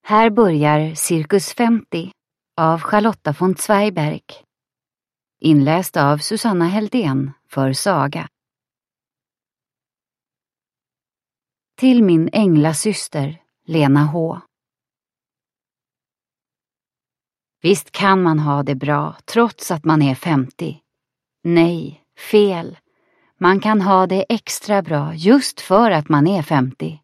Här börjar Cirkus 50 av Charlotta von Zweigbergk. Inläst av Susanna Heldén för Saga. Till min änglasyster, Lena H. Visst kan man ha det bra trots att man är 50. Nej, fel. Man kan ha det extra bra just för att man är 50.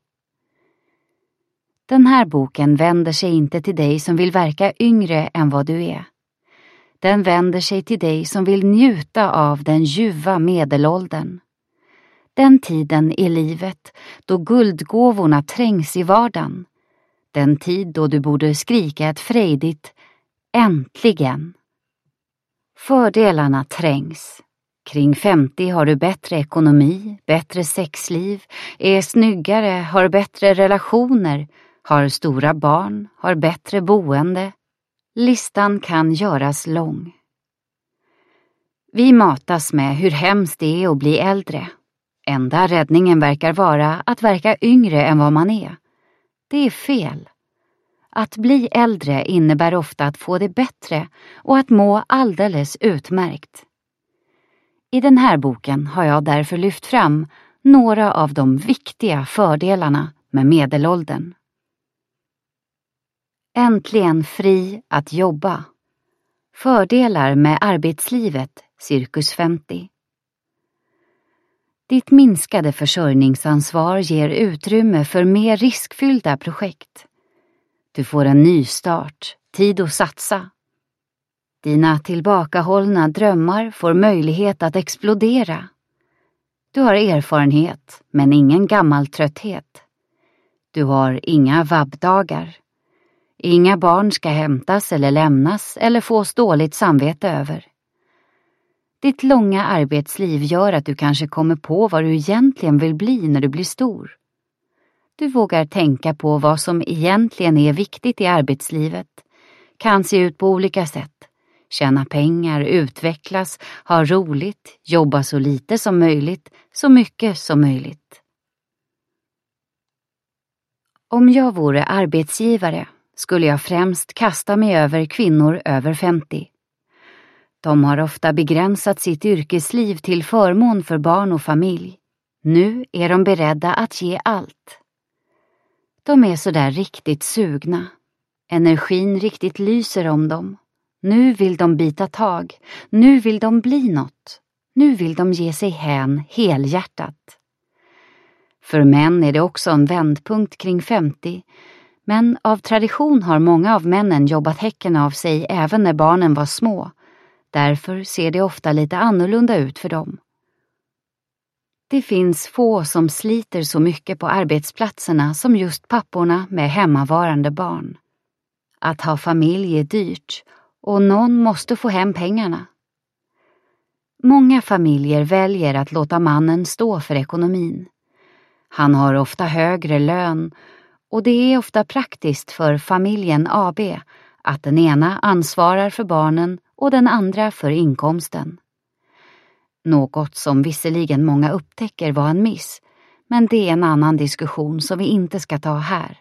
Den här boken vänder sig inte till dig som vill verka yngre än vad du är. Den vänder sig till dig som vill njuta av den ljuva medelåldern. Den tiden i livet då guldgåvorna trängs i vardagen. Den tid då du borde skrika ett frejdigt äntligen. Fördelarna trängs. Kring 50 har du bättre ekonomi, bättre sexliv, är snyggare, har bättre relationer, har stora barn, har bättre boende. Listan kan göras lång. Vi matas med hur hemskt det är att bli äldre. Enda räddningen verkar vara att verka yngre än vad man är. Det är fel. Att bli äldre innebär ofta att få det bättre och att må alldeles utmärkt. I den här boken har jag därför lyft fram några av de viktiga fördelarna med medelåldern. Äntligen fri att jobba. Fördelar med arbetslivet, Cirkus 50. Ditt minskade försörjningsansvar ger utrymme för mer riskfyllda projekt. Du får en ny start, tid att satsa. Dina tillbakahållna drömmar får möjlighet att explodera. Du har erfarenhet, men ingen gammal trötthet. Du har inga vabbdagar. Inga barn ska hämtas eller lämnas eller fås dåligt samvete över. Ditt långa arbetsliv gör att du kanske kommer på vad du egentligen vill bli när du blir stor. Du vågar tänka på vad som egentligen är viktigt i arbetslivet. Kan se ut på olika sätt. Tjäna pengar, utvecklas, ha roligt, jobba så lite som möjligt, så mycket som möjligt. Om jag vore arbetsgivare skulle jag främst kasta mig över kvinnor över 50. De har ofta begränsat sitt yrkesliv till förmån för barn och familj. Nu är de beredda att ge allt. De är så där riktigt sugna. Energin riktigt lyser om dem. Nu vill de bita tag. Nu vill de bli något. Nu vill de ge sig hän helhjärtat. För män är det också en vändpunkt kring 50. Men av tradition har många av männen jobbat häcken av sig även när barnen var små. Därför ser det ofta lite annorlunda ut för dem. Det finns få som sliter så mycket på arbetsplatserna som just papporna med hemmavarande barn. Att ha familj är dyrt och någon måste få hem pengarna. Många familjer väljer att låta mannen stå för ekonomin. Han har ofta högre lön och det är ofta praktiskt för familjen AB att den ena ansvarar för barnen och den andra för inkomsten. Något som visserligen många upptäcker var en miss, men det är en annan diskussion som vi inte ska ta här.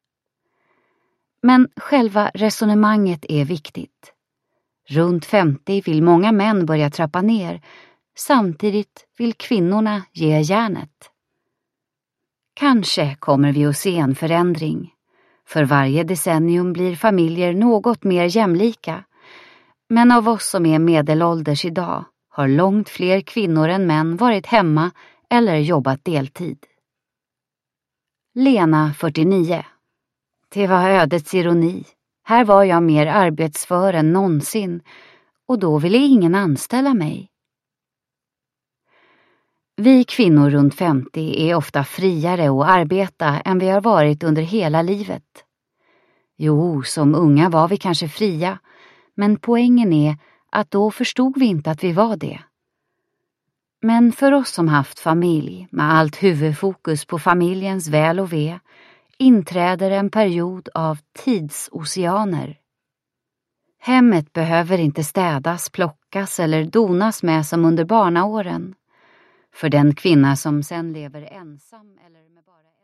Men själva resonemanget är viktigt. Runt 50 vill många män börja trappa ner, samtidigt vill kvinnorna ge järnet. Kanske kommer vi att se en förändring. För varje decennium blir familjer något mer jämlika. Men av oss som är medelålders idag har långt fler kvinnor än män varit hemma eller jobbat deltid. Lena, 49. Det var ödets ironi. Här var jag mer arbetsför än någonsin och då ville ingen anställa mig. Vi kvinnor runt 50 är ofta friare att arbeta än vi har varit under hela livet. Jo, som unga var vi kanske fria, men poängen är att då förstod vi inte att vi var det. Men för oss som haft familj, med allt huvudfokus på familjens väl och ve, inträder en period av tidsoceaner. Hemmet behöver inte städas, plockas eller donas med som under barnaåren. För den kvinna som sen lever ensam eller med bara